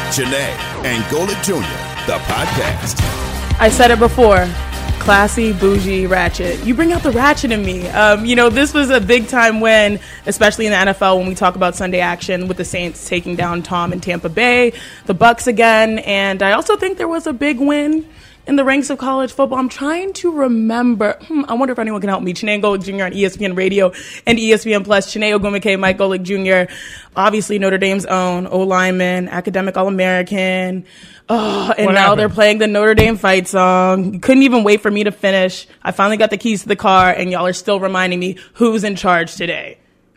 Janae and Golic Jr., the podcast. I said it before. Classy, bougie, ratchet. You bring out the ratchet in me. This was a big time win, especially in the NFL when we talk about Sunday action with the Saints taking down Tom in Tampa Bay, the Bucs again, and I also think there was a big win in the ranks of college football. I'm trying to remember. I wonder if anyone can help me. Chiney Golic Jr. on ESPN Radio and ESPN Plus. Chiney Ogwumike, Mike Golic Jr., obviously Notre Dame's own O-lineman, academic All-American. Now they're playing the Notre Dame fight song. You couldn't even wait for me to finish. I finally got the keys to the car, and y'all are still reminding me who's in charge today.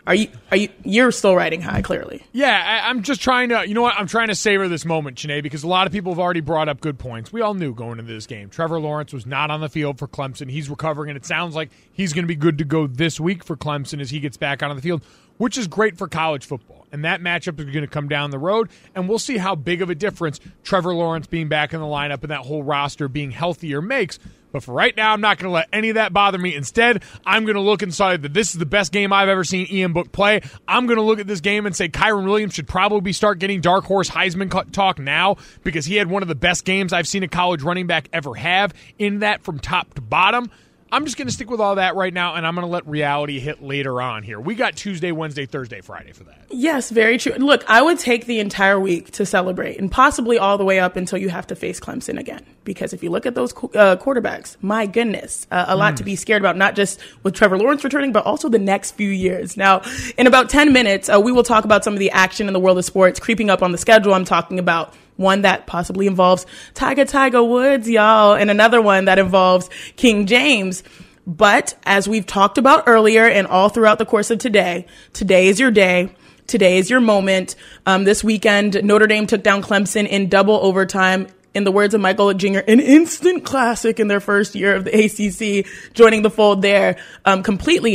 You're still riding high, clearly. Yeah, I'm just trying to, I'm trying to savor this moment, Chiney, because a lot of people have already brought up good points. We all knew going into this game. Trevor Lawrence was not on the field for Clemson. He's recovering, and it sounds like he's going to be good to go this week for Clemson as he gets back out on the field, which is great for college football. And that matchup is going to come down the road, and we'll see how big of a difference Trevor Lawrence being back in the lineup and that whole roster being healthier makes. But for right now, I'm not going to let any of that bother me. Instead, I'm going to look inside that this is the best game I've ever seen Ian Book play. I'm going to look at this game and say Kyren Williams should probably start getting dark horse Heisman talk now because he had one of the best games I've seen a college running back ever have in that from top to bottom. I'm just going to stick with all that right now, and I'm going to let reality hit later on here. We got Tuesday, Wednesday, Thursday, Friday for that. Yes, very true. Look, I would take the entire week to celebrate, and possibly all the way up until you have to face Clemson again. Because if you look at those quarterbacks, my goodness, a lot to be scared about, not just with Trevor Lawrence returning, but also the next few years. Now, in about 10 minutes, we will talk about some of the action in the world of sports creeping up on the schedule. I'm talking about one that possibly involves Tiger Woods, y'all, and another one that involves King James. But as we've talked about earlier and all throughout the course of today is your day. Today is your moment. This weekend, Notre Dame took down Clemson in double overtime. In the words of Mike Golic Jr., an instant classic in their first year of the ACC, joining the fold there, completely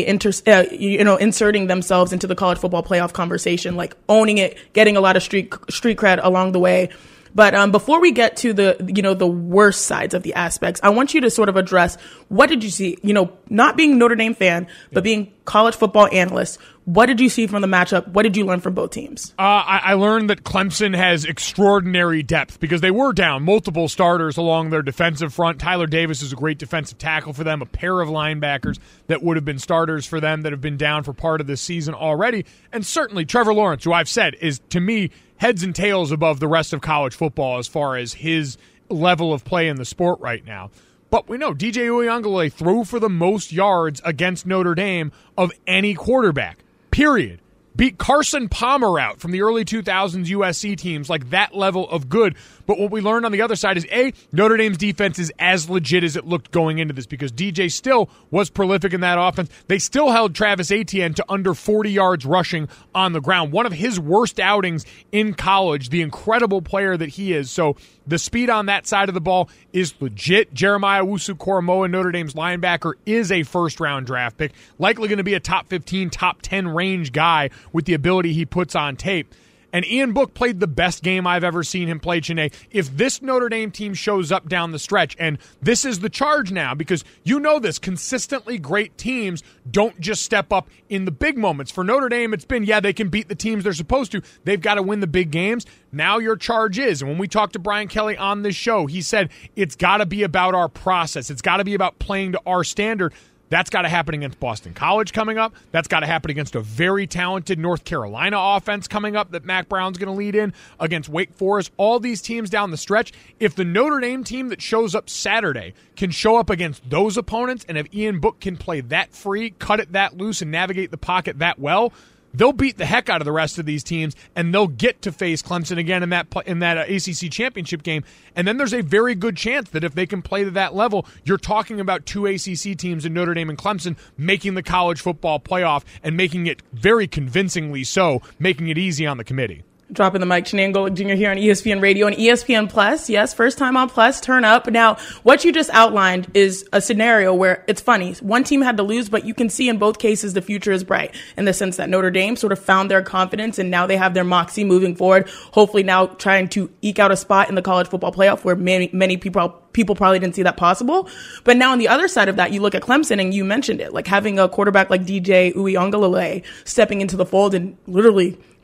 inserting themselves into the college football playoff conversation, like owning it, getting a lot of street cred along the way. But before we get to the worst sides of the aspects, I want you to sort of address what did you see? Not being a Notre Dame fan, but being college football analyst, what did you see from the matchup? What did you learn from both teams? I learned that Clemson has extraordinary depth because they were down multiple starters along their defensive front. Tyler Davis is a great defensive tackle for them, a pair of linebackers that would have been starters for them that have been down for part of this season already. And certainly Trevor Lawrence, who I've said is, to me, heads and tails above the rest of college football as far as his level of play in the sport right now. But we know DJ Uiagalelei threw for the most yards against Notre Dame of any quarterback, period. Beat Carson Palmer out from the early 2000s USC teams, like that level of good. But what we learned on the other side is, A, Notre Dame's defense is as legit as it looked going into this because DJ still was prolific in that offense. They still held Travis Etienne to under 40 yards rushing on the ground. One of his worst outings in college, the incredible player that he is. So the speed on that side of the ball is legit. Jeremiah Owusu-Koramoah, Notre Dame's linebacker, is a first-round draft pick, likely going to be a top 15, top 10 range guy with the ability he puts on tape. And Ian Book played the best game I've ever seen him play, Chiney. If this Notre Dame team shows up down the stretch, and this is the charge now, because you know this, consistently great teams don't just step up in the big moments. For Notre Dame, it's been, they can beat the teams they're supposed to. They've got to win the big games. Now your charge is, and when we talked to Brian Kelly on this show, he said, it's got to be about our process. It's got to be about playing to our standard. That's got to happen against Boston College coming up. That's got to happen against a very talented North Carolina offense coming up that Mac Brown's going to lead in, against Wake Forest. All these teams down the stretch. If the Notre Dame team that shows up Saturday can show up against those opponents, and if Ian Book can play that free, cut it that loose, and navigate the pocket that well, they'll beat the heck out of the rest of these teams, and they'll get to face Clemson again in that ACC championship game. And then there's a very good chance that if they can play to that level, you're talking about two ACC teams in Notre Dame and Clemson making the college football playoff and making it very convincingly so, making it easy on the committee. Dropping the mic, Chiney Golic Jr. here on ESPN Radio and ESPN Plus. Yes, first time on Plus, turn up. Now, what you just outlined is a scenario where it's funny. One team had to lose, but you can see in both cases the future is bright in the sense that Notre Dame sort of found their confidence and now they have their moxie moving forward, hopefully now trying to eke out a spot in the college football playoff where many people probably didn't see that possible. But now on the other side of that, you look at Clemson and you mentioned it, like having a quarterback like DJ Uiagalelei stepping into the fold and literally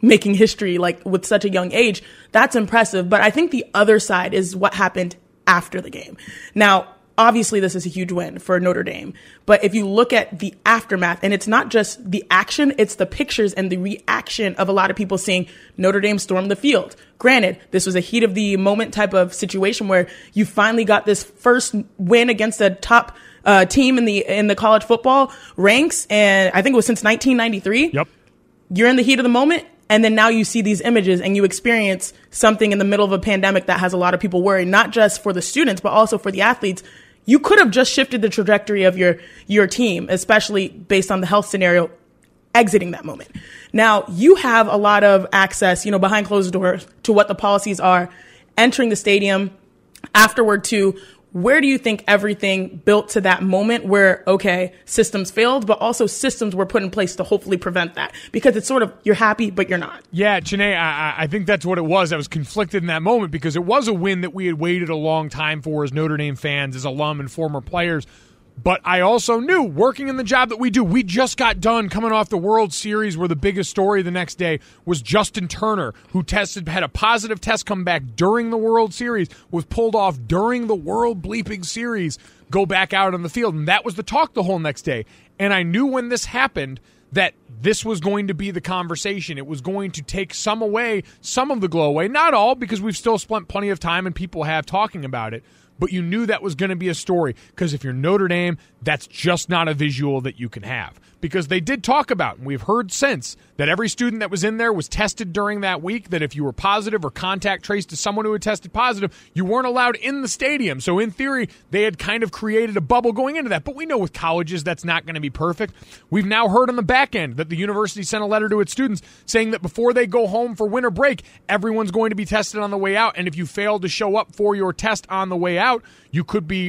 making history like with such a young age. That's impressive. But I think the other side is what happened after the game. Now, obviously, this is a huge win for Notre Dame. But if you look at the aftermath, and it's not just the action, it's the pictures and the reaction of a lot of people seeing Notre Dame storm the field. Granted, this was a heat of the moment type of situation where you finally got this first win against a top team in the college football ranks. And I think it was since 1993. Yep. You're in the heat of the moment. And then now you see these images and you experience something in the middle of a pandemic that has a lot of people worried, not just for the students, but also for the athletes. You could have just shifted the trajectory of your team, especially based on the health scenario exiting that moment. Now you have a lot of access, behind closed doors to what the policies are, entering the stadium afterward to where do you think everything built to that moment where, okay, systems failed, but also systems were put in place to hopefully prevent that? Because it's sort of, you're happy, but you're not. Yeah, Janae, I think that's what it was. I was conflicted in that moment because it was a win that we had waited a long time for as Notre Dame fans, as alum and former players. But I also knew, working in the job that we do, we just got done coming off the World Series where the biggest story the next day was Justin Turner, who had a positive test come back during the World Series, was pulled off during the World Bleeping Series, go back out on the field. And that was the talk the whole next day. And I knew when this happened that this was going to be the conversation. It was going to take some of the glow away. Not all, because we've still spent plenty of time and people have talking about it. But you knew that was going to be a story because if you're Notre Dame, that's just not a visual that you can have. Because they did talk about, and we've heard since, that every student that was in there was tested during that week, that if you were positive or contact traced to someone who had tested positive, you weren't allowed in the stadium. So in theory, they had kind of created a bubble going into that. But we know with colleges, that's not going to be perfect. We've now heard on the back end that the university sent a letter to its students saying that before they go home for winter break, everyone's going to be tested on the way out. And if you fail to show up for your test on the way out, you could be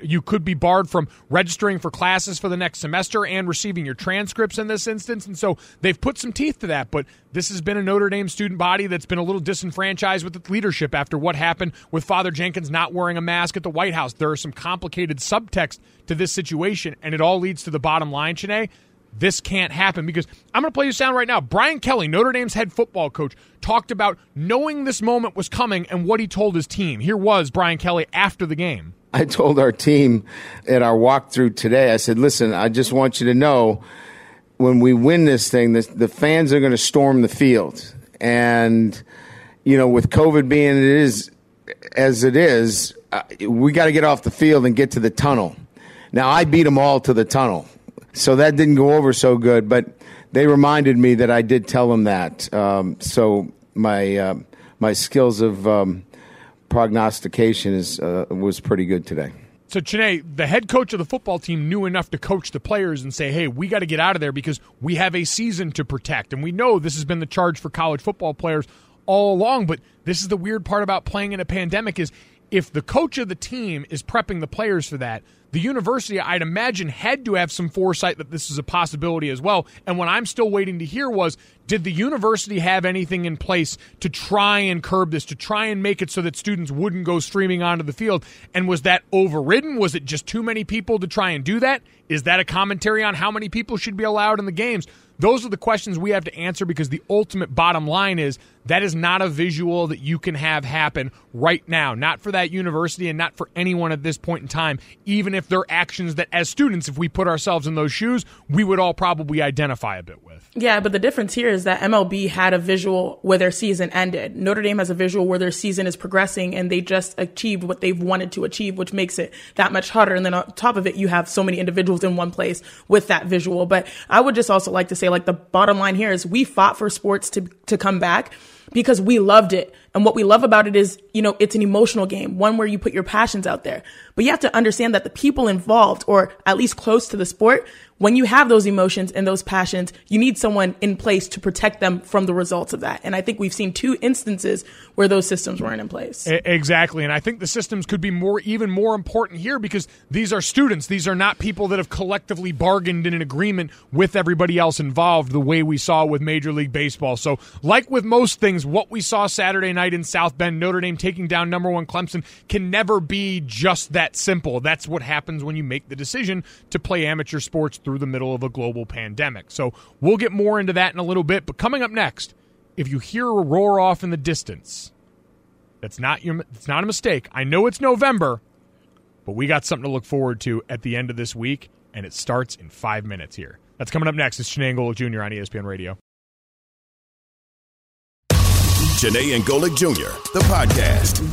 barred from registering for classes for the next semester and receiving your transcripts in this instance. And so they've put some teeth to that. But this has been a Notre Dame student body that's been a little disenfranchised with its leadership after what happened with Father Jenkins not wearing a mask at the White House. There are some complicated subtext to this situation, and it all leads to the bottom line, Shanae. This can't happen because I'm going to play you sound right now. Brian Kelly, Notre Dame's head football coach, talked about knowing this moment was coming and what he told his team. Here was Brian Kelly after the game. I told our team at our walkthrough today, I said, listen, I just want you to know when we win this thing, the fans are going to storm the field. And, with COVID being as it is, we got to get off the field and get to the tunnel. Now, I beat them all to the tunnel. So that didn't go over so good, but they reminded me that I did tell them that. So my skills of prognostication was pretty good today. So, Chiney, the head coach of the football team knew enough to coach the players and say, hey, we got to get out of there because we have a season to protect. And we know this has been the charge for college football players all along, but this is the weird part about playing in a pandemic is if the coach of the team is prepping the players for that, the university, I'd imagine, had to have some foresight that this is a possibility as well. And what I'm still waiting to hear was, did the university have anything in place to try and curb this, to try and make it so that students wouldn't go streaming onto the field? And was that overridden? Was it just too many people to try and do that? Is that a commentary on how many people should be allowed in the games? Those are the questions we have to answer because the ultimate bottom line is that is not a visual that you can have happen right now, not for that university and not for anyone at this point in time, even if they're actions that as students, if we put ourselves in those shoes, we would all probably identify a bit with. Yeah, but the difference here is that MLB had a visual where their season ended. Notre Dame has a visual where their season is progressing and they just achieved what they've wanted to achieve, which makes it that much harder. And then on top of it, you have so many individuals in one place with that visual. But I would just also like to say, like, the bottom line here is we fought for sports to come back because we loved it. And what we love about it is, you know, it's an emotional game, one where you put your passions out there. But you have to understand that the people involved, or at least close to the sport, when you have those emotions and those passions, you need someone in place to protect them from the results of that. And I think we've seen 2 instances where those systems weren't in place. Exactly. And I think the systems could be even more important here because these are students. These are not people that have collectively bargained in an agreement with everybody else involved the way we saw with Major League Baseball. So like with most things, what we saw Saturday night in South Bend, Notre Dame taking down #1 Clemson, can never be just that simple. That's what happens when you make the decision to play amateur sports through the middle of a global pandemic. So we'll get more into that in a little bit. But coming up next, if you hear a roar off in the distance, it's not a mistake. I know it's November, but we got something to look forward to at the end of this week, and it starts in 5 minutes here. That's coming up next. It's Chiney and Golic Jr. on ESPN Radio. Chiney and Golic Jr., the podcast.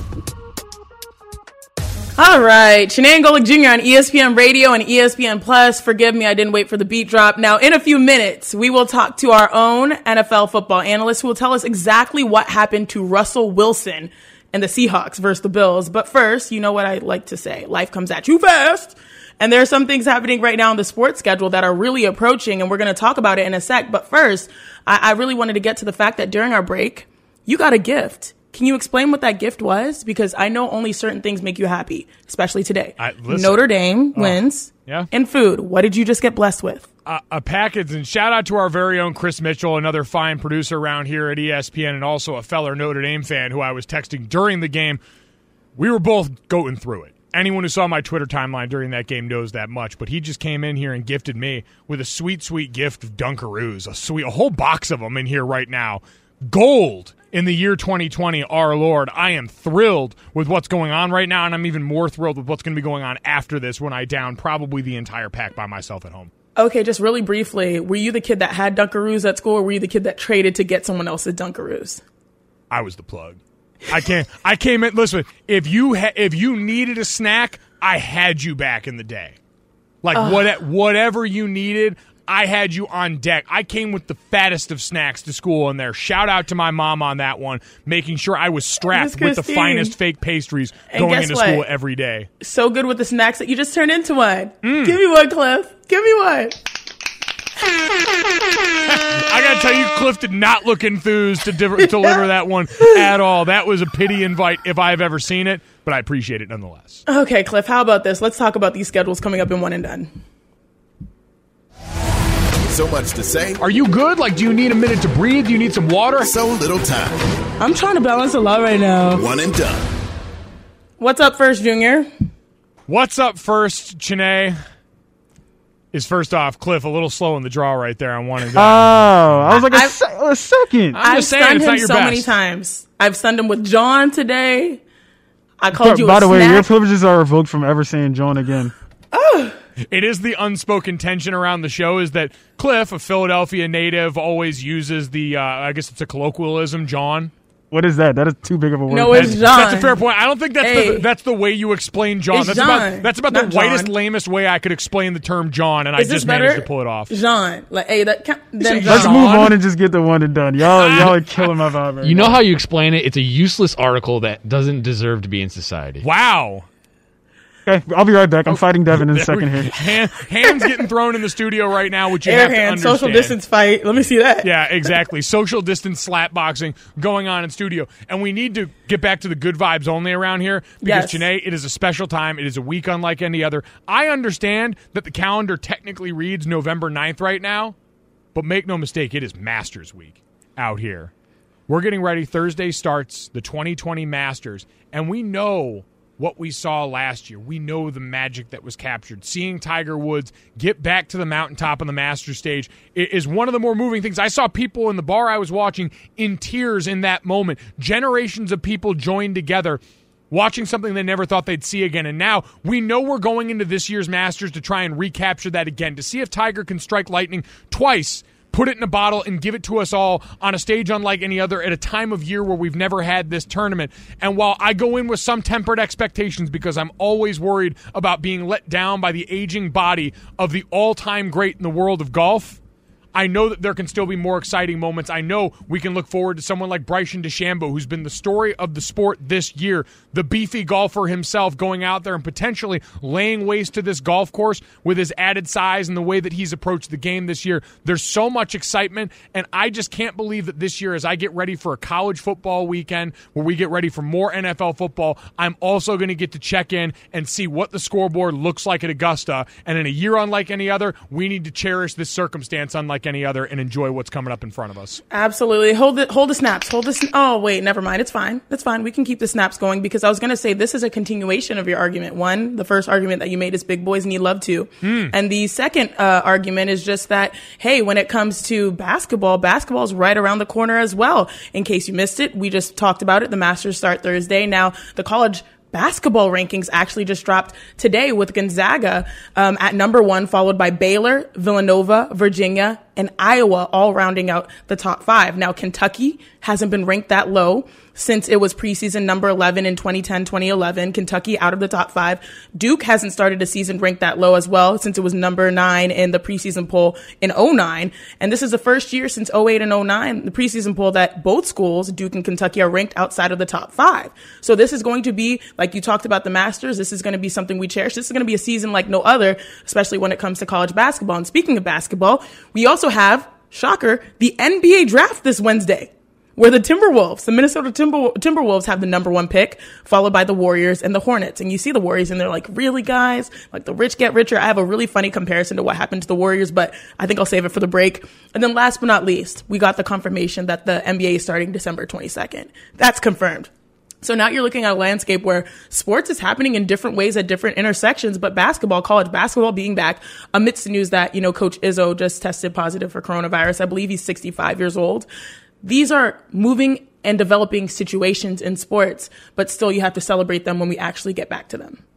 All right, Chiney and Golic Jr. on ESPN Radio and ESPN Plus. Forgive me, I didn't wait for the beat drop. Now, in a few minutes, we will talk to our own NFL football analyst who will tell us exactly what happened to Russell Wilson and the Seahawks versus the Bills. But first, you know what I like to say, life comes at you fast. And there are some things happening right now in the sports schedule that are really approaching, and we're going to talk about it in a sec. But first, I really wanted to get to the fact that during our break, you got a gift. Can you explain what that gift was? Because I know only certain things make you happy, especially today. Notre Dame wins. Yeah. And food. What did you just get blessed with? A package, and shout out to our very own Chris Mitchell, another fine producer around here at ESPN, and also a fellow Notre Dame fan who I was texting during the game. We were both going through it. Anyone who saw my Twitter timeline during that game knows that much, but he just came in here and gifted me with a sweet, sweet gift of Dunkaroos, a whole box of them in here right now. Gold in the year 2020, our Lord. I am thrilled with what's going on right now, and I'm even more thrilled with what's going to be going on after this when I down probably the entire pack by myself at home. Okay, just really briefly, were you the kid that had Dunkaroos at school, or were you the kid that traded to get someone else's Dunkaroos? I was the plug. I came in. Listen, if you needed a snack, I had you back in the day. Like whatever you needed, I had you on deck. I came with the fattest of snacks to school in there. Shout out to my mom on that one, making sure I was strapped with the finest fake pastries going into school every day. So good with the snacks that you just turned into one. Give me one, Cliff. Give me one. I gotta tell you, Cliff did not look enthused to deliver that one at all. That was a pity invite if I've ever seen it, but I appreciate it nonetheless. Okay, Cliff, how about this? Let's talk about these schedules coming up in One and Done. So much to say. Are you good? Like, do you need a minute to breathe? Do you need some water? So little time. I'm trying to balance a lot right now. One and Done. What's up first, Junior? What's up first, Chiney? Is first off, Cliff, a little slow in the draw right there on One and Done. Oh, I was like a second. I'm just saying, it's not your so best. Many times. I've stunned him with John today. I called you By a the way, snack. your privileges are revoked from ever saying John again. It is the unspoken tension around the show is that Cliff, a Philadelphia native, always uses the, I guess it's a colloquialism, John. What is that? That is too big of a word. No, it's John. That's a fair point. I don't think that's the way you explain John. It's That's John, that's about the not whitest, John. lamest way I could explain the term John, and I Is this just managed better? to pull it off. Jean. Like, hey, then say John. Let's John. move on and just get the One and Done. Y'all are killing my vibe. Right You know now. how you explain it? It's a useless article that doesn't deserve to be in society. Wow. Okay, I'll be right back. I'm fighting Devin in a second here. Hands getting thrown in the studio right now, which you Air have to hand, understand. social distance fight. Let me see that. Yeah, exactly. Social distance slap boxing going on in studio. And we need to get back to the good vibes only around here because, Yes. Janae, it is a special time. It is a week unlike any other. I understand that the calendar technically reads November 9th right now, but make no mistake, it is Masters Week out here. We're getting ready. Thursday starts the 2020 Masters, and we know what we saw last year. We know the magic that was captured. Seeing Tiger Woods get back to the mountaintop on the Masters stage is one of the more moving things. I saw people in the bar I was watching in tears in that moment. Generations of people joined together watching something they never thought they'd see again. And now we know we're going into this year's Masters to try and recapture that again, to see if Tiger can strike lightning twice, put it in a bottle, and give it to us all on a stage unlike any other at a time of year where we've never had this tournament. And while I go in with some tempered expectations because I'm always worried about being let down by the aging body of the all-time great in the world of golf, I know that there can still be more exciting moments. I know we can look forward to someone like Bryson DeChambeau, who's been the story of the sport this year, the beefy golfer himself going out there and potentially laying waste to this golf course with his added size and the way that he's approached the game this year. There's so much excitement, and I just can't believe that this year, as I get ready for a college football weekend where we get ready for more NFL football, I'm also going to get to check in and see what the scoreboard looks like at Augusta. And in a year unlike any other, we need to cherish this circumstance unlike unlike any other and enjoy what's coming up in front of us. Absolutely. Hold the snaps. Oh, wait, never mind. It's fine. That's fine. We can keep the snaps going because I was going to say this is a continuation of your argument. One, the first argument that you made is big boys need love too. And the second argument is just that, hey, when it comes to basketball's right around the corner as well. In case you missed it, we just talked about it. The Masters start Thursday. Now, the college basketball rankings actually just dropped today with Gonzaga at number 1, followed by Baylor, Villanova, Virginia, and Iowa, all rounding out the top 5. Now, Kentucky hasn't been ranked that low since it was preseason number 11 in 2010-2011. Kentucky out of the top 5. Duke hasn't started a season ranked that low as well since it was number 9 in the preseason poll in 2009. And this is the first year since 2008 and 2009, the preseason poll, that both schools, Duke and Kentucky, are ranked outside of the top 5. So this is going to be, like you talked about the Masters, this is going to be something we cherish. This is going to be a season like no other, especially when it comes to college basketball. And speaking of basketball, we also have, shocker, the NBA draft this Wednesday, where the Minnesota Timberwolves have the number 1 pick, followed by the Warriors and the Hornets. And you see the Warriors and they're like, really, guys? Like, the rich get richer. I have a really funny comparison to what happened to the Warriors, but I think I'll save it for the break. And then last but not least, we got the confirmation that the NBA is starting December 22nd. That's confirmed. So now you're looking at a landscape where sports is happening in different ways at different intersections, but college basketball being back amidst the news that, Coach Izzo just tested positive for coronavirus. I believe he's 65 years old. These are moving and developing situations in sports, but still you have to celebrate them when we actually get back to them.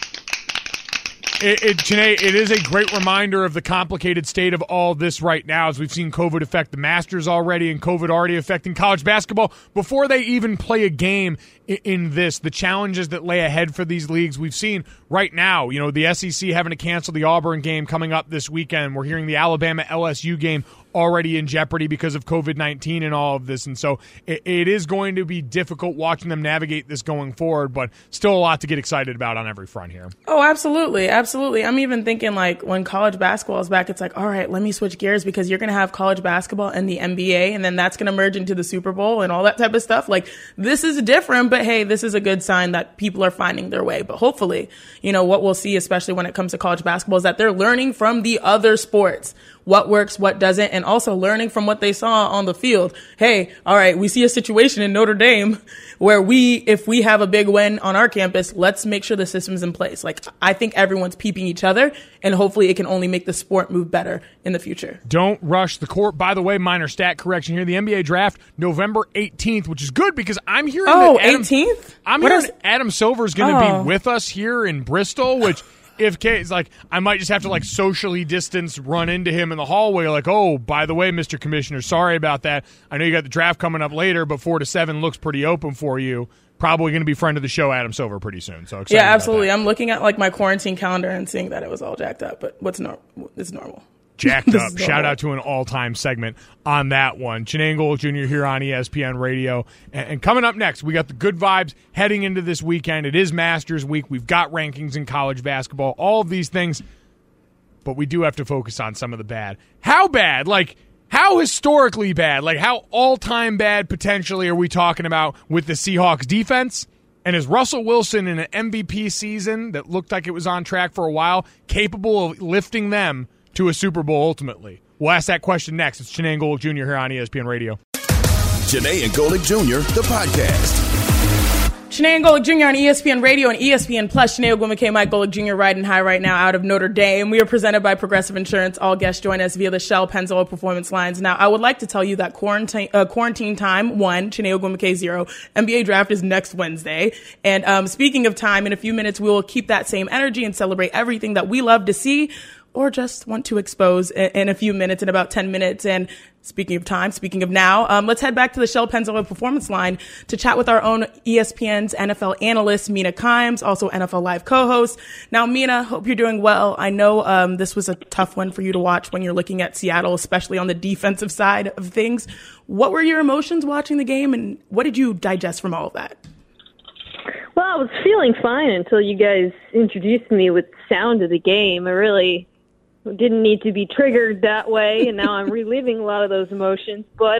Janae, it is a great reminder of the complicated state of all this right now, as we've seen COVID affect the Masters already and COVID already affecting college basketball before they even play a game in this. The challenges that lay ahead for these leagues we've seen right now. The SEC having to cancel the Auburn game coming up this weekend. We're hearing the Alabama-LSU game already in jeopardy because of COVID-19 and all of this. And so it is going to be difficult watching them navigate this going forward, but still a lot to get excited about on every front here. Oh, absolutely. Absolutely. I'm even thinking, like, when college basketball is back, it's like, all right, let me switch gears because you're going to have college basketball and the NBA, and then that's going to merge into the Super Bowl and all that type of stuff. Like, this is different, but hey, this is a good sign that people are finding their way. But hopefully, what we'll see, especially when it comes to college basketball, is that they're learning from the other sports. What works, what doesn't, and also learning from what they saw on the field. Hey, all right, we see a situation in Notre Dame where if we have a big win on our campus, let's make sure the system's in place. Like, I think everyone's peeping each other, and hopefully it can only make the sport move better in the future. Don't rush the court. By the way, minor stat correction here. The NBA draft, November 18th, which is good because I'm hearing that 18th? I'm hearing Adam Silver's going to be with us here in Bristol, which... If Kate's like, I might just have to socially distance, run into him in the hallway, like, oh, by the way, Mr. Commissioner, sorry about that. I know you got the draft coming up later, but 4 to 7 looks pretty open for you. Probably going to be friend of the show, Adam Silver, pretty soon. So excited. Yeah, absolutely. I'm looking at my quarantine calendar and seeing that it was all jacked up, but it's normal. Jacked up. Shout out to an all-time segment on that one. Chiney Golic Jr. here on ESPN Radio. And coming up next, we got the good vibes heading into this weekend. It is Masters Week. We've got rankings in college basketball, all of these things. But we do have to focus on some of the bad. How bad? How historically bad? How all-time bad potentially are we talking about with the Seahawks defense? And is Russell Wilson in an MVP season that looked like it was on track for a while capable of lifting them to a Super Bowl ultimately? We'll ask that question next. It's Chiney Golic Jr. here on ESPN Radio. Chiney and Golic Jr., the podcast. Chiney and Golic Jr. on ESPN Radio and ESPN Plus. Chiney Ogwumike, Mike Golic Jr. riding high right now out of Notre Dame. We are presented by Progressive Insurance. All guests join us via the Shell Pennzoil Performance Lines. Now, I would like to tell you that quarantine time 1, Chiney Ogwumike 0. NBA draft is next Wednesday. And speaking of time, in a few minutes, we will keep that same energy and celebrate everything that we love to see or just want to expose in a few minutes, in about 10 minutes. And speaking of time, speaking of now, let's head back to the Shell Pennzoil Performance Line to chat with our own ESPN's NFL analyst, Mina Kimes, also NFL Live co-host. Now, Mina, hope you're doing well. I know this was a tough one for you to watch when you're looking at Seattle, especially on the defensive side of things. What were your emotions watching the game, and what did you digest from all of that? Well, I was feeling fine until you guys introduced me with sound of the game. I really didn't need to be triggered that way, and now I'm reliving a lot of those emotions. But,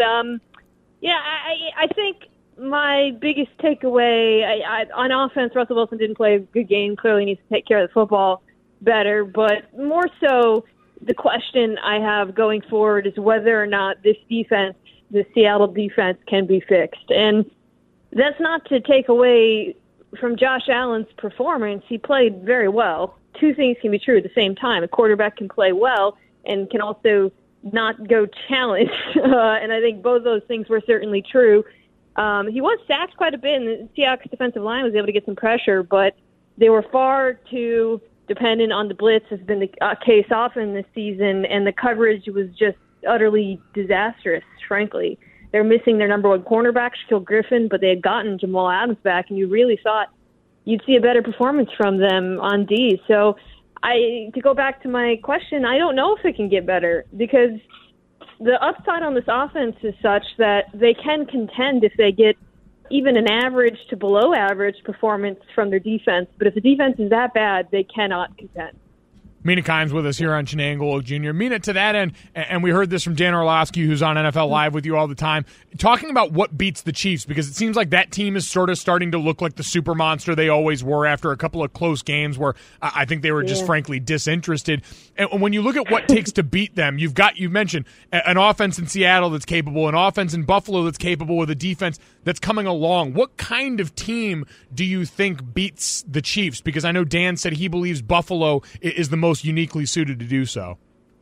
I think my biggest takeaway, on offense, Russell Wilson didn't play a good game. Clearly needs to take care of the football better. But more so, the question I have going forward is whether or not this defense, the Seattle defense, can be fixed. And that's not to take away from Josh Allen's performance. He played very well. Two things can be true at the same time. A quarterback can play well and can also not go challenged. And I think both those things were certainly true. He was sacked quite a bit, and the Seahawks defensive line was able to get some pressure, but they were far too dependent on the blitz, has been the case often this season, and the coverage was just utterly disastrous, frankly. They're missing their number one cornerback, Shaquille Griffin, but they had gotten Jamal Adams back, and you really thought you'd see a better performance from them on D. So to go back to my question, I don't know if it can get better, because the upside on this offense is such that they can contend if they get even an average to below average performance from their defense. But if the defense is that bad, they cannot contend. Mina Kimes with us here on Chinang Golic Jr. Mina, to that end, and we heard this from Dan Orlovsky, who's on NFL Live with you all the time, talking about what beats the Chiefs, because it seems like that team is sort of starting to look like the super monster they always were after a couple of close games where I think they were just frankly disinterested. And when you look at what it takes to beat them, you've mentioned an offense in Seattle that's capable, an offense in Buffalo that's capable, with a defense that's coming along. What kind of team do you think beats the Chiefs? Because I know Dan said he believes Buffalo is the most uniquely suited to do so.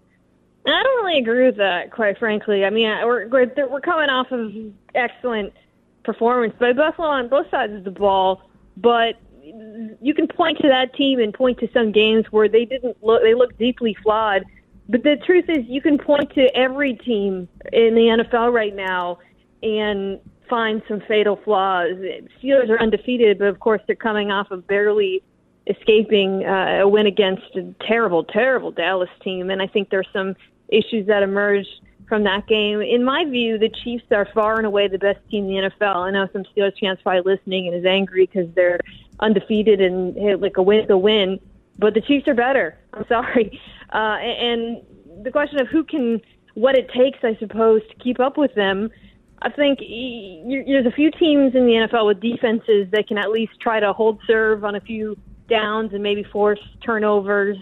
I don't really agree with that, quite frankly. I mean, we're coming off of excellent performance by Buffalo on both sides of the ball, but you can point to that team and point to some games where they look deeply flawed. But the truth is, you can point to every team in the NFL right now and find some fatal flaws. Steelers are undefeated, but of course they're coming off of barely escaping a win against a terrible, terrible Dallas team. And I think there's some issues that emerged from that game. In my view, the Chiefs are far and away the best team in the NFL. I know some Steelers fans probably listening and is angry because they're undefeated and like a win's a win, but the Chiefs are better. I'm sorry. And the question of what it takes, I suppose, to keep up with them, I think there's a few teams in the NFL with defenses that can at least try to hold serve on a few downs and maybe force turnovers.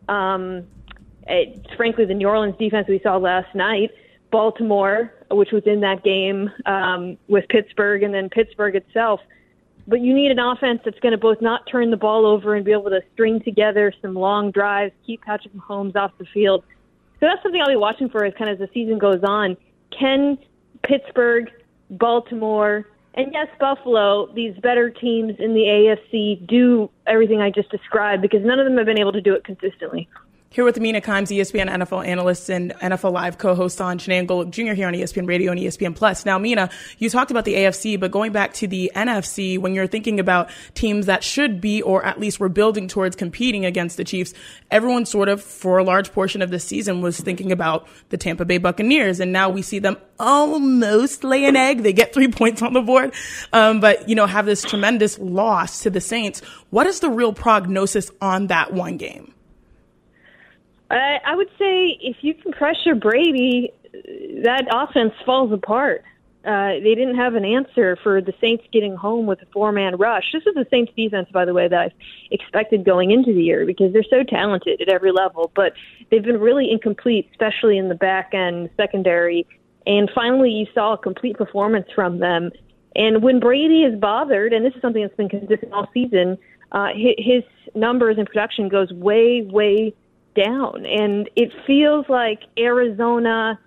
Frankly, the New Orleans defense we saw last night, Baltimore, which was in that game with Pittsburgh, and then Pittsburgh itself. But you need an offense that's going to both not turn the ball over and be able to string together some long drives, keep Patrick Mahomes off the field. So that's something I'll be watching for as kind of the season goes on. Can Pittsburgh, Baltimore, and yes, Buffalo, these better teams in the AFC, do everything I just described? Because none of them have been able to do it consistently. Here with Mina Kimes, ESPN NFL analyst and NFL Live co-host on Chinang Golic Jr. here on ESPN Radio and ESPN Plus. Now, Mina, you talked about the AFC, but going back to the NFC, when you're thinking about teams that should be, or at least were building towards competing against the Chiefs, everyone sort of, for a large portion of the season, was thinking about the Tampa Bay Buccaneers, and now we see them almost lay an egg. They get 3 points on the board, but, have this tremendous loss to the Saints. What is the real prognosis on that one game? I would say if you can pressure Brady, that offense falls apart. They didn't have an answer for the Saints getting home with a four-man rush. This is the Saints defense, by the way, that I expected going into the year because they're so talented at every level, but they've been really incomplete, especially in the back end secondary. And finally, you saw a complete performance from them. And when Brady is bothered, and this is something that's been consistent all season, his numbers and production goes way, way down. And it feels like Tampa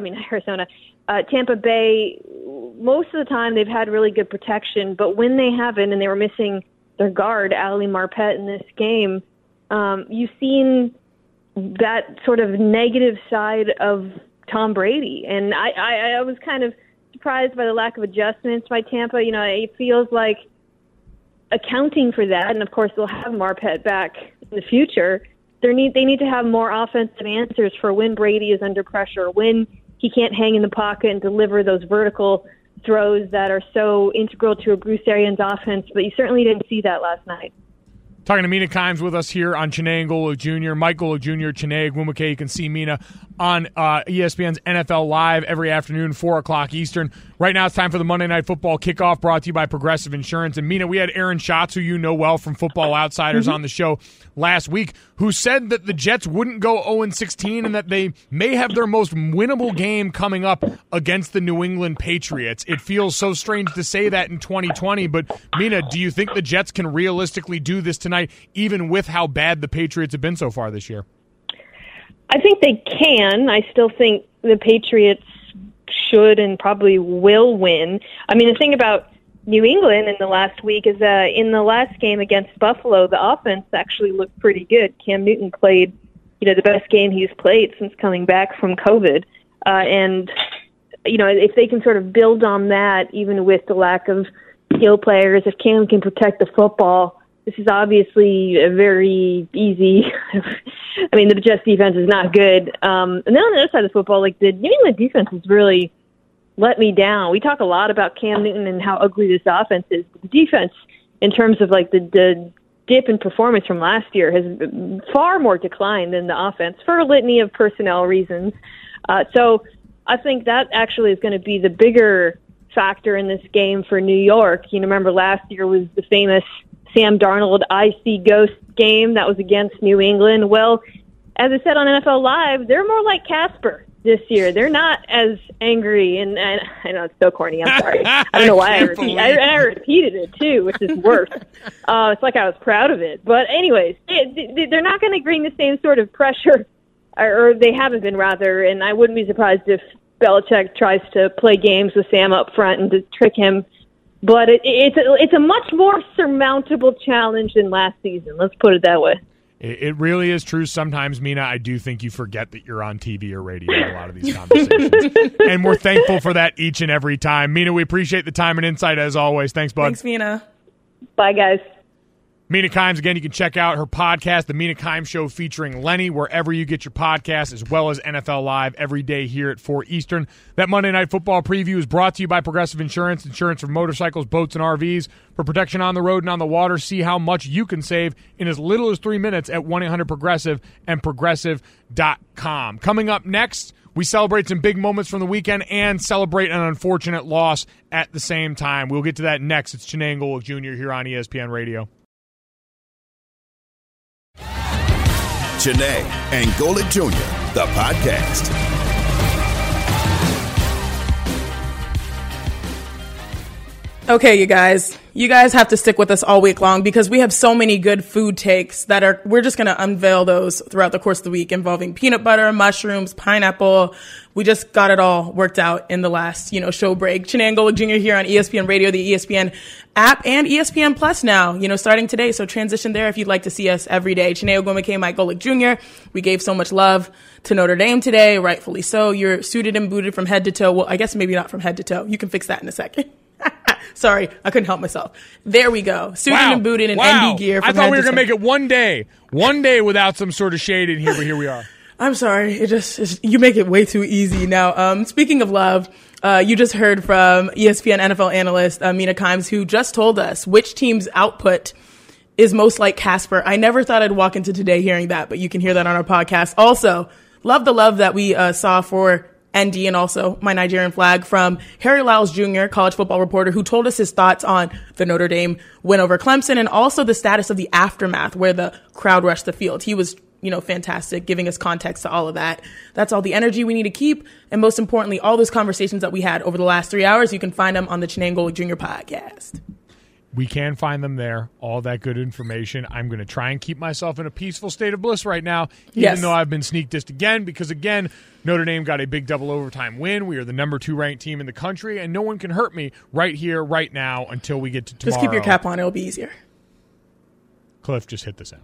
Bay, most of the time they've had really good protection, but when they haven't, and they were missing their guard, Ali Marpet, in this game, you've seen that sort of negative side of Tom Brady. And I was kind of surprised by the lack of adjustments by Tampa. It feels like accounting for that, and of course they'll have Marpet back in the future, they need to have more offensive answers for when Brady is under pressure, when he can't hang in the pocket and deliver those vertical throws that are so integral to a Bruce Arians offense. But you certainly didn't see that last night. Talking to Mina Kimes with us here on Chiney and Golic Jr. Mike Golic Jr., Chiney Agwumoke. You can see Mina on ESPN's NFL Live every afternoon, 4 o'clock Eastern. Right now it's time for the Monday Night Football kickoff brought to you by Progressive Insurance. And Mina, we had Aaron Schatz, who you know well from Football Outsiders, on the show last week, who said that the Jets wouldn't go 0-16 and that they may have their most winnable game coming up against the New England Patriots. It feels so strange to say that in 2020, but Mina, do you think the Jets can realistically do this tonight, even with how bad the Patriots have been so far this year? I think they can. I still think the Patriots should and probably will win. I mean, the thing about New England in the last week is in the last game against Buffalo, the offense actually looked pretty good. Cam Newton played, the best game he's played since coming back from COVID. And, if they can sort of build on that, even with the lack of skill players, if Cam can protect the football, this is obviously a very easy. I mean, the Jets defense is not good. And then on the other side of the football, the New England defense has really let me down. We talk a lot about Cam Newton and how ugly this offense is. But the defense, in terms of the dip in performance from last year, has far more declined than the offense for a litany of personnel reasons. So I think that actually is going to be the bigger factor in this game for New York. Remember last year was the famous Sam Darnold I see ghost game that was against New England. Well, as I said on NFL Live, they're more like Casper this year. They're not as angry, and I know it's so corny. I'm sorry. I don't know why I repeated it too, which is worse. It's like I was proud of it. But anyways, they're not going to bring the same sort of pressure, or they haven't been rather. And I wouldn't be surprised if Belichick tries to play games with Sam up front and to trick him. But it's a much more surmountable challenge than last season. Let's put it that way. It really is true. Sometimes, Mina, I do think you forget that you're on TV or radio in a lot of these conversations. And we're thankful for that each and every time. Mina, we appreciate the time and insight as always. Thanks, bud. Thanks, Mina. Bye, guys. Mina Kimes, again, you can check out her podcast, The Mina Kimes Show, featuring Lenny, wherever you get your podcasts, as well as NFL Live every day here at 4 Eastern. That Monday Night Football preview is brought to you by Progressive Insurance, insurance for motorcycles, boats, and RVs. For protection on the road and on the water, see how much you can save in as little as 3 minutes at 1-800-PROGRESSIVE and Progressive.com. Coming up next, we celebrate some big moments from the weekend and celebrate an unfortunate loss at the same time. We'll get to that next. It's Chiney and Golic Jr. here on ESPN Radio. Chiney and Golic Jr., the podcast. Okay, you guys have to stick with us all week long because we have so many good food takes we're just going to unveil those throughout the course of the week involving peanut butter, mushrooms, pineapple. We just got it all worked out in the last, show break. Chiney and Golic Jr. here on ESPN Radio, the ESPN app, and ESPN Plus now, starting today. So transition there if you'd like to see us every day. Chiney Agwumoke, Mike Golic Jr. We gave so much love to Notre Dame today, rightfully so. You're suited and booted from head to toe. Well, I guess maybe not from head to toe. You can fix that in a second. Sorry, I couldn't help myself. There we go. Suited and booted in ND gear. I thought we were going to make it one day without some sort of shade in here, but here we are. I'm sorry. You make it way too easy. Now, speaking of love, you just heard from ESPN NFL analyst Mina Kimes, who just told us which team's output is most like Casper. I never thought I'd walk into today hearing that, but you can hear that on our podcast. Also, love the love that we saw for ND and also my Nigerian flag from Harry Lyles Jr., college football reporter, who told us his thoughts on the Notre Dame win over Clemson and also the status of the aftermath where the crowd rushed the field. He was, fantastic, giving us context to all of that. That's all the energy we need to keep. And most importantly, all those conversations that we had over the last 3 hours, you can find them on the Chiney and Golic Jr. podcast. We can find them there, all that good information. I'm going to try and keep myself in a peaceful state of bliss right now, even though I've been sneak dissed again, because, again, Notre Dame got a big double overtime win. We are the number 2 ranked team in the country, and no one can hurt me right here, right now, until we get to tomorrow. Just keep your cap on. It'll be easier. Cliff, just hit the sound.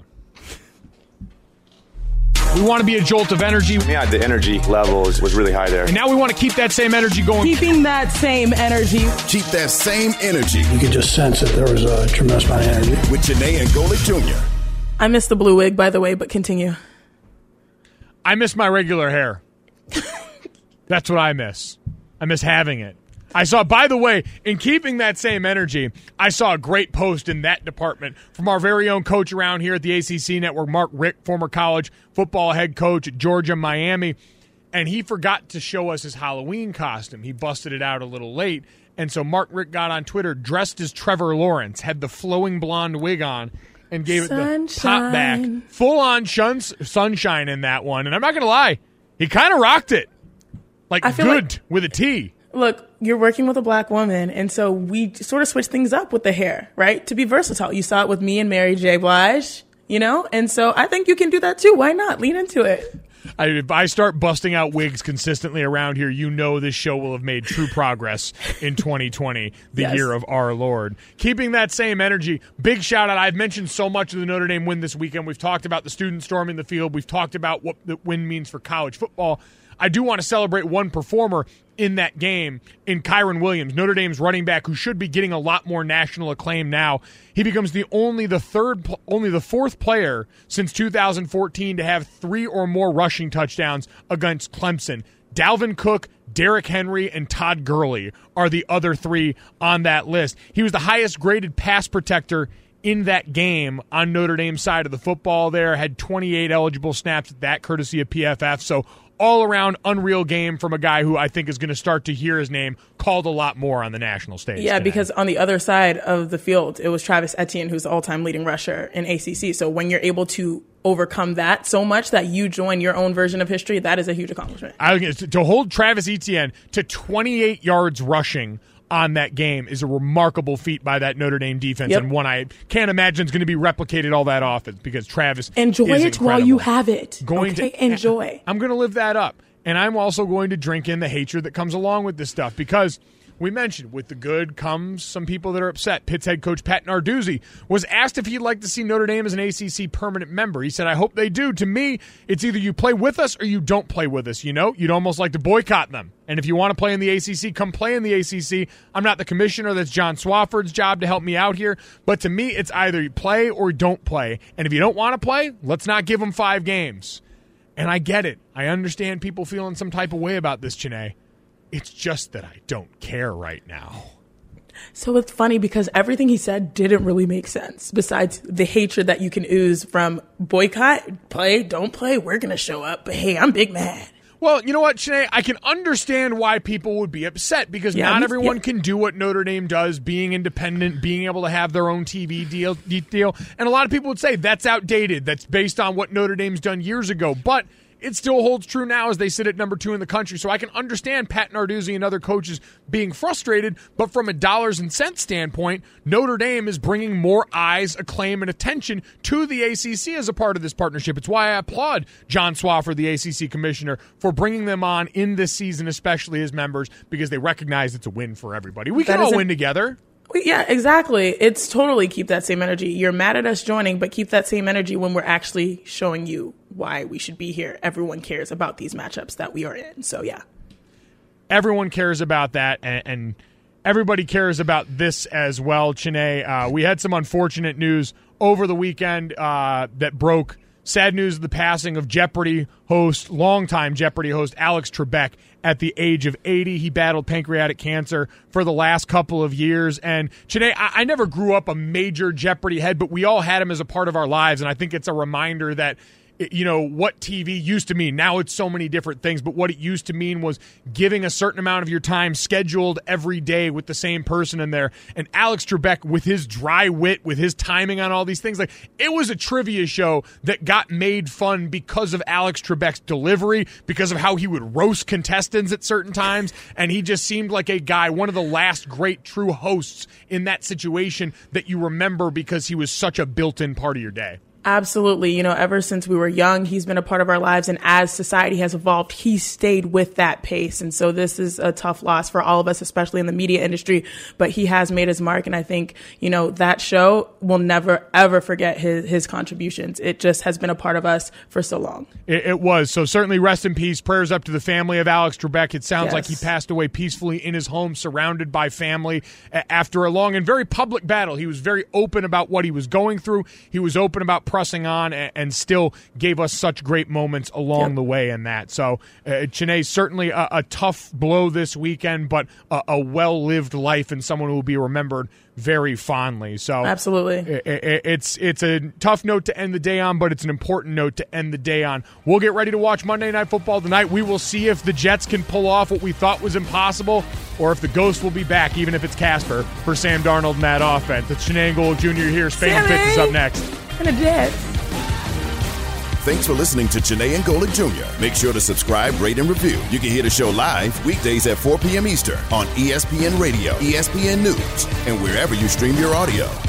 We want to be a jolt of energy. Yeah, the energy level was really high there. And now we want to keep that same energy going. Keeping that same energy. Keep that same energy. You could just sense that there was a tremendous amount of energy. With Chiney and Golic Jr. I missed the blue wig, by the way, but continue. I miss my regular hair. That's what I miss. I miss having it. I saw, by the way, in keeping that same energy, I saw a great post in that department from our very own coach around here at the ACC Network, Mark Richt, former college football head coach at Georgia, Miami, and he forgot to show us his Halloween costume. He busted it out a little late, and so Mark Richt got on Twitter dressed as Trevor Lawrence, had the flowing blonde wig on, and gave it the pop back. Full-on sunshine in that one, and I'm not going to lie, he kind of rocked it. Like good with a T. Look, you're working with a black woman, and so we sort of switch things up with the hair, right? To be versatile. You saw it with me and Mary J. Blige, you know? And so I think you can do that too. Why not? Lean into it. If I start busting out wigs consistently around here, you know this show will have made true progress in 2020, the year of our Lord. Keeping that same energy, big shout-out. I've mentioned so much of the Notre Dame win this weekend. We've talked about the students storming the field. We've talked about what the win means for college football. I do want to celebrate one performer in that game in Kyron Williams, Notre Dame's running back, who should be getting a lot more national acclaim now. He becomes only the fourth player since 2014 to have 3 or more rushing touchdowns against Clemson. Dalvin Cook, Derrick Henry, and Todd Gurley are the other 3 on that list. He was the highest graded pass protector in that game on Notre Dame's side of the football there, had 28 eligible snaps at that, courtesy of PFF. So all-around unreal game from a guy who I think is going to start to hear his name called a lot more on the national stage. Yeah, today. Because on the other side of the field, it was Travis Etienne, who's the all-time leading rusher in ACC. So when you're able to overcome that so much that you join your own version of history, that is a huge accomplishment. To hold Travis Etienne to 28 yards rushing on that game is a remarkable feat by that Notre Dame defense, and one I can't imagine is going to be replicated all that often because Travis enjoy is it incredible. while you have it. Enjoy. I'm going to live that up, and I'm also going to drink in the hatred that comes along with this stuff because we mentioned with the good comes some people that are upset. Pitt's head coach Pat Narduzzi was asked if he'd like to see Notre Dame as an ACC permanent member. He said, I hope they do. To me, it's either you play with us or you don't play with us. You know, you'd almost like to boycott them. And if you want to play in the ACC, come play in the ACC. I'm not the commissioner. That's John Swofford's job to help me out here. But to me, it's either you play or don't play. And if you don't want to play, let's not give them 5 games. And I get it. I understand people feeling some type of way about this, Chene. It's just that I don't care right now. So it's funny because everything he said didn't really make sense besides the hatred that you can ooze from boycott, play, don't play, we're going to show up, but hey, I'm big mad. Well, you know what, Shanae? I can understand why people would be upset because not everyone can do what Notre Dame does, being independent, being able to have their own TV deal. And a lot of people would say that's outdated. That's based on what Notre Dame's done years ago. But it still holds true now as they sit at number 2 in the country. So I can understand Pat Narduzzi and other coaches being frustrated, but from a dollars and cents standpoint, Notre Dame is bringing more eyes, acclaim, and attention to the ACC as a part of this partnership. It's why I applaud John Swofford, the ACC commissioner, for bringing them on in this season, especially as members, because they recognize it's a win for everybody. We can all win together. Yeah, exactly. It's totally keep that same energy. You're mad at us joining, but keep that same energy when we're actually showing you why we should be here. Everyone cares about these matchups that we are in. So, yeah. Everyone cares about that, and everybody cares about this as well, Chene. We had some unfortunate news over the weekend that broke. Sad news of the passing of Jeopardy host, longtime Jeopardy host Alex Trebek at the age of 80. He battled pancreatic cancer for the last couple of years. And Chene, I never grew up a major Jeopardy head, but we all had him as a part of our lives. And I think it's a reminder that, you know, what TV used to mean. Now it's so many different things, but what it used to mean was giving a certain amount of your time scheduled every day with the same person in there. And Alex Trebek, with his dry wit, with his timing on all these things, like, it was a trivia show that got made fun because of Alex Trebek's delivery, because of how he would roast contestants at certain times. And he just seemed like a guy, one of the last great true hosts in that situation that you remember because he was such a built-in part of your day. Absolutely. You know, ever since we were young, he's been a part of our lives. And as society has evolved, he's stayed with that pace. And so this is a tough loss for all of us, especially in the media industry. But he has made his mark. And I think, you know, that show will never, ever forget his contributions. It just has been a part of us for so long. It was. So certainly rest in peace. Prayers up to the family of Alex Trebek. It sounds like he passed away peacefully in his home, surrounded by family after a long and very public battle. He was very open about what he was going through. He was open about pressing on and still gave us such great moments along the way in that. So Chiney, certainly a tough blow this weekend, but a well-lived life and someone who will be remembered very fondly. So absolutely, it's a tough note to end the day on, but it's an important note to end the day on. We'll get ready to watch Monday Night Football tonight. We will see if the Jets can pull off what we thought was impossible, or if the ghost will be back, even if it's Casper, for Sam Darnold in that offense. It's Chiney and Gold Jr. here. Spain and Fitz is up next. And the Jets. Thanks for listening to Chiney and Golic Jr. Make sure to subscribe, rate, and review. You can hear the show live weekdays at 4 p.m. Eastern on ESPN Radio, ESPN News, and wherever you stream your audio.